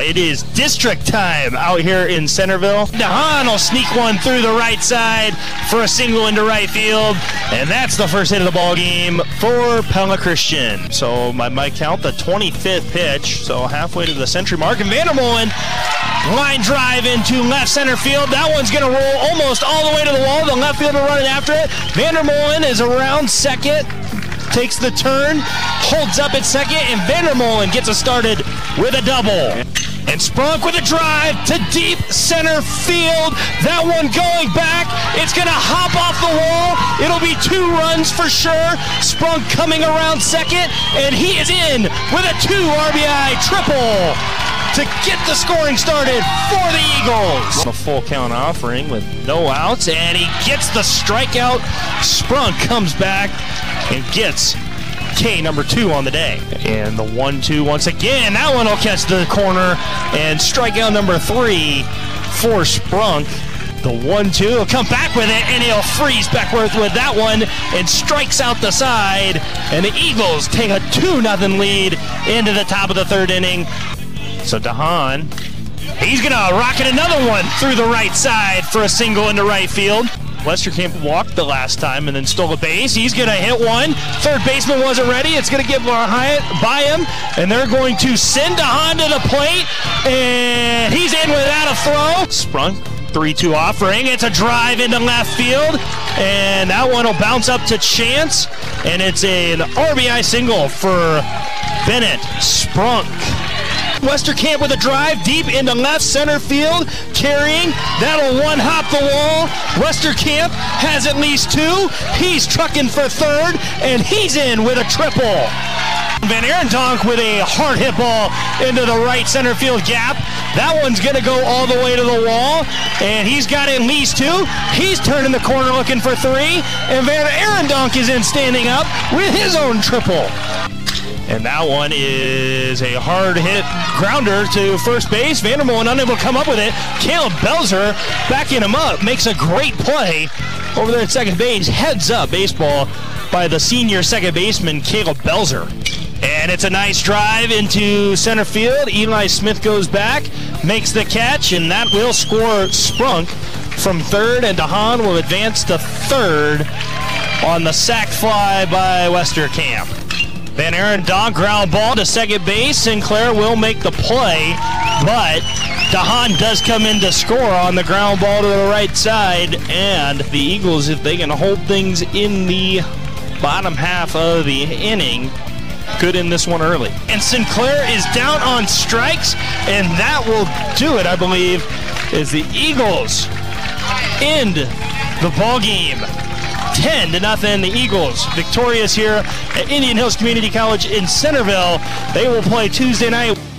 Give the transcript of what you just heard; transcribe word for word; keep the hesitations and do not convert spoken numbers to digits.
It is district time out here in Centerville. DeHaan will sneak one through the right side for a single into right field, and that's the first hit of the ball game for Pella Christian. So my mic count, the twenty-fifth pitch, so halfway to the century mark, and Vandermolen line drive into left center field. That one's going to roll almost all the way to the wall. The left fielder running after it. Vandermolen is around second, takes the turn, holds up at second, and Vandermolen gets us started with a double. And Sprunk with a drive to deep center field. That one going back. It's going to hop off the wall. It'll be two runs for sure. Sprunk coming around second, and he is in with a two R B I triple to get the scoring started for the Eagles. A full count offering with no outs, and he gets the strikeout. Sprunk comes back and gets K number two on the day. And the one two once again. That one will catch the corner, and strikeout number three for Sprunk. The one two will come back with it, and he'll freeze Beckworth with that one and strikes out the side. And the Eagles take a two nothing lead into the top of the third inning. So DeHaan, he's going to rocket another one through the right side for a single into right field. Westerkamp walked the last time and then stole a base. He's going to hit one. Third baseman wasn't ready. It's going to get by him, and they're going to send DeHaan to the plate, and he's in without a throw. Sprunk, three two offering. It's a drive into left field, and that one will bounce up to Chance, and it's an R B I single for Bennett Sprunk. Westerkamp with a drive deep into left center field, carrying. That'll one hop the wall. Westerkamp has at least two. He's trucking for third, and he's in with a triple. Van Arendonk with a hard hit ball into the right center field gap. That one's going to go all the way to the wall, and he's got at least two. He's turning the corner looking for three, and Van Arendonk is in standing up with his own triple. And that one is a hard hit grounder to first base. Vandermolen unable to come up with it. Caleb Belzer backing him up, makes a great play over there at second base. Heads up baseball by the senior second baseman, Caleb Belzer. And it's a nice drive into center field. Eli Smith goes back, makes the catch, and that will score Sprunk from third, and DeHaan will advance to third on the sac fly by Westerkamp. Van Arendonk ground ball to second base. Sinclair will make the play, but DeHaan does come in to score on the ground ball to the right side, and the Eagles, if they can hold things in the bottom half of the inning, could end this one early. And Sinclair is down on strikes, and that will do it, I believe, as the Eagles end the ball game. ten to nothing, the Eagles victorious here at Indian Hills Community College in Centerville. They will play Tuesday night.